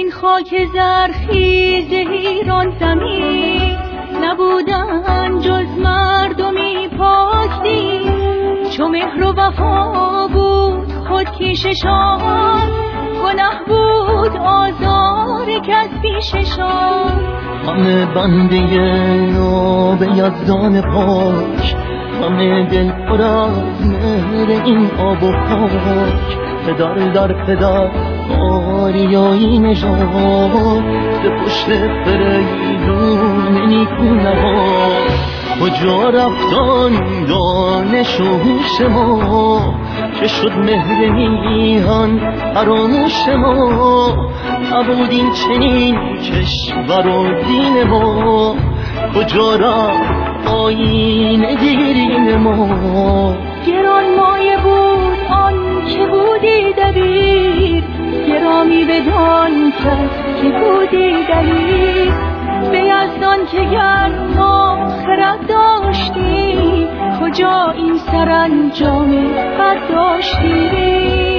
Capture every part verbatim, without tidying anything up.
این خاک زرخیز ایران زمین نبودن جز مردمی پاک دین، چو مهر و وفا بود خود کیششان، گناه بود آزار کس پیششان. همه بنده ناب یزدان پاک، همه دل پر از مهر این آب و خاک. پدر در پدر آریایی نژاد، به پشت فریدون نیکونهاد. کجا رفتن دانش و هوش ما، که شد مهر میهن فراموش ما. نبود این چنین کشور و دین ما، کجا رفت آیین دیرین ما. گران مایه بود آن که بودی دبیر، گرامی بدان کس که بودی دلیر. به یزدان که گر ما خرد داشتیم، کجا این سرانجام بد داشتیم.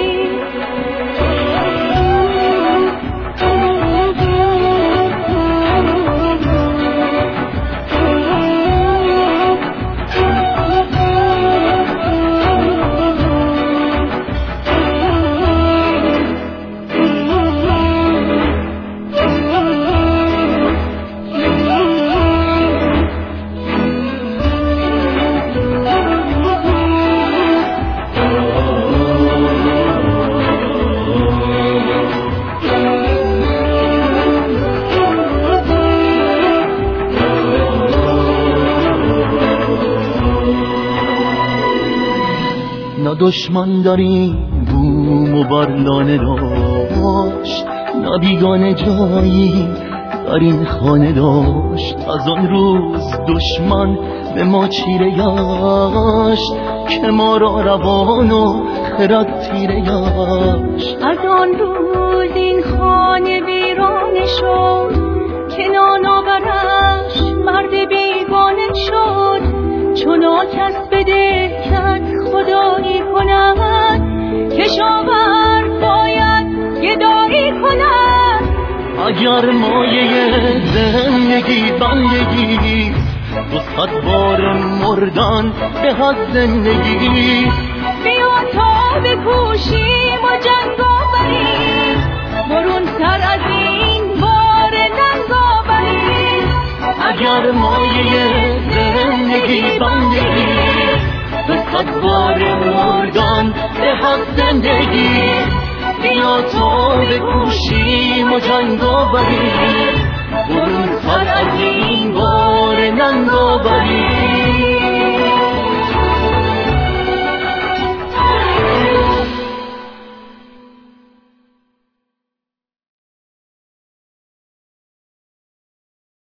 نه دشمن در این بوم و برلانه داشت، نه بیگانه جایی در این خانه داشت. از آن روز دشمن به ما چیره گشت، که ما را روان و خرد تیره گشت. از آن روز این خانه ویرانه شد، که نانآورش مرد بیگانه شد. چون کس بده کت خدایی کند، کشاورز باید گدایی کند. اگر مایه زندگی بندگی، دو صد بار مردن به از زندگی. بیا تا بکوشیم و جنگ آوریم، برون سر از این بار ننگ آوریم. اگر مایه زندگی بندگی، دو صد بار مردن به از زندگی. بیا تا بکوشیم و جنگ آوریم، برون سر از این بار ننگ آوریم.